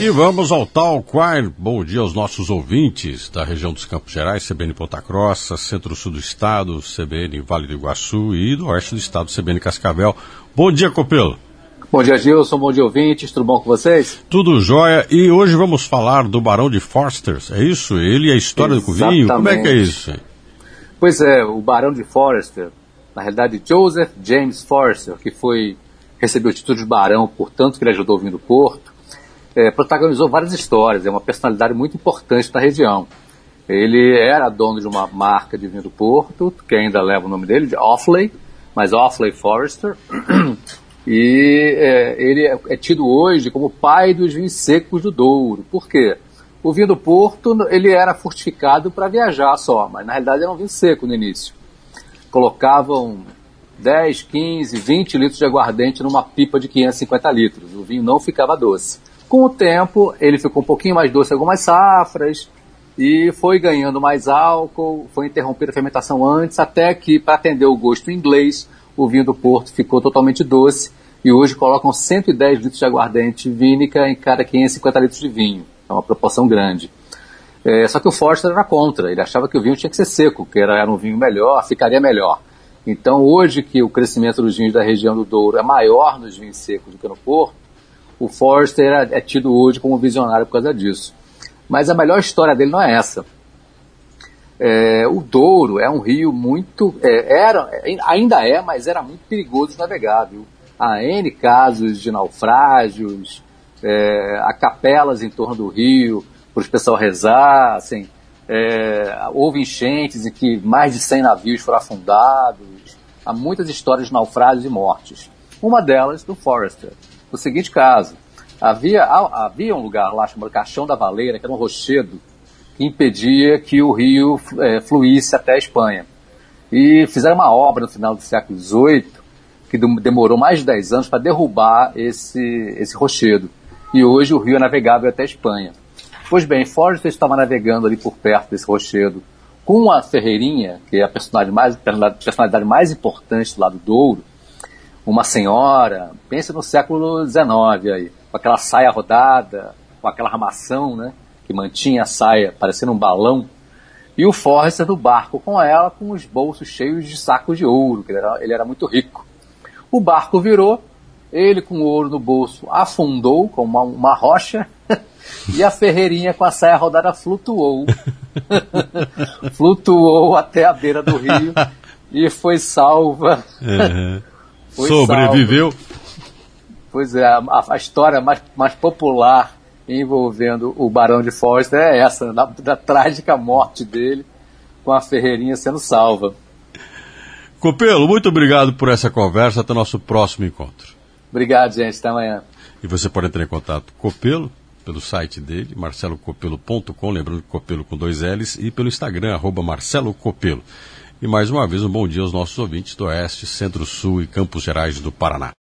E vamos ao tal qual. Bom dia aos nossos ouvintes da região dos Campos Gerais, CBN Ponta Grossa, Centro-Sul do Estado, CBN Vale do Iguaçu e do Oeste do Estado, CBN Cascavel. Bom dia, Copelo. Bom dia, Gilson. Bom dia, ouvintes. Tudo bom com vocês? Tudo jóia. E hoje vamos falar do Barão de Forsters, é isso? Ele e a história do vinho? Como é que é isso, hein? Pois é, o Barão de Forster, na realidade Joseph James Forster, que recebeu o título de barão, portanto que ele ajudou o vinho do Porto, protagonizou várias histórias, é uma personalidade muito importante da região. Ele era dono de uma marca de vinho do Porto, que ainda leva o nome dele, de Offaly, mas Offaly Forster, e ele é tido hoje como o pai dos vinhos secos do Douro. Por quê? O vinho do Porto ele era fortificado para viajar só, mas na realidade era um vinho seco no início. Colocavam 10, 15, 20 litros de aguardente numa pipa de 550 litros. O vinho não ficava doce. Com o tempo, ele ficou um pouquinho mais doce em algumas safras e foi ganhando mais álcool, foi interrompida a fermentação antes, até que, para atender o gosto inglês, o vinho do Porto ficou totalmente doce e hoje colocam 110 litros de aguardente vínica em cada 550 litros de vinho. É uma proporção grande. Só que o Forster era contra, ele achava que o vinho tinha que ser seco, que era um vinho melhor, ficaria melhor. Então, hoje que o crescimento dos vinhos da região do Douro é maior nos vinhos secos do que no Porto, o Forster é tido hoje como visionário por causa disso. Mas a melhor história dele não é essa. O Douro é um rio muito... ainda é, mas era muito perigoso de navegar, viu? Há N casos de naufrágios, há capelas em torno do rio, para o pessoal rezar, assim, houve enchentes em que mais de 100 navios foram afundados, há muitas histórias de naufrágios e mortes. Uma delas do Forster. O seguinte caso, havia um lugar lá chamado Caixão da Valeira, que era um rochedo, que impedia que o rio fluísse até a Espanha. E fizeram uma obra no final do século XVIII, que demorou mais de 10 anos para derrubar esse rochedo. E hoje o rio é navegável até a Espanha. Pois bem, Forster estava navegando ali por perto desse rochedo com a Ferreirinha, que é a personalidade mais importante do lado do Douro, uma senhora, pensa no século XIX aí, com aquela saia rodada, com aquela armação, né, que mantinha a saia parecendo um balão, e o Forster no barco com ela, com os bolsos cheios de sacos de ouro, que ele era muito rico. O barco virou, ele com o ouro no bolso afundou como uma rocha, e a Ferreirinha com a saia rodada flutuou. Flutuou até a beira do rio e foi salva. Uhum. Sobreviveu? Pois é, a história mais popular envolvendo o Barão de Forster é essa, da trágica morte dele com a Ferreirinha sendo salva. Copelo, muito obrigado por essa conversa, até o nosso próximo encontro. Obrigado, gente, até amanhã. E você pode entrar em contato com o Copelo pelo site dele, marcelocopelo.com, lembrando que Copelo com 2 L's, e pelo Instagram, @marcelocopelo. E mais uma vez, um bom dia aos nossos ouvintes do Oeste, Centro-Sul e Campos Gerais do Paraná.